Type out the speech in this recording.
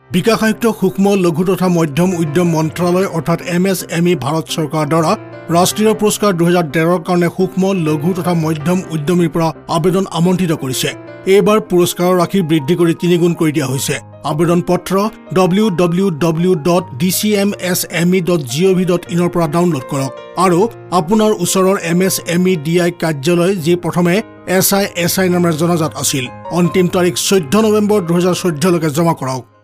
বিকাশ আয়ুক্ত সূক্ষ্ম লঘু তথা মধ্যম উদ্যম মন্ত্ৰালয় অৰ্থাৎ MSME ভাৰত চৰকাৰৰ দ্বাৰা ৰাষ্ট্ৰীয় পুৰস্কাৰ 2013 কাৰণে সূক্ষ্ম লঘু তথা মধ্যম উদ্যমীৰ পৰা আবেদন আমন্ত্ৰিত কৰিছে। এইবাৰ পুৰস্কাৰৰ ৰাশি বৃদ্ধি কৰি 3 গুণ কৰি দিয়া হৈছে। আবেদন পত্ৰ www.dcmsme.gov.in পৰা ডাউনলোড কৰক আৰু আপোনাৰ ওচৰৰ MSME DI কাৰ্যালয় যি প্ৰথমে SI নামেৰে জনাজাত আছিল অন্তিম তাৰিখ 14 নৱেম্বৰ 2014 লৈকে জমা কৰক।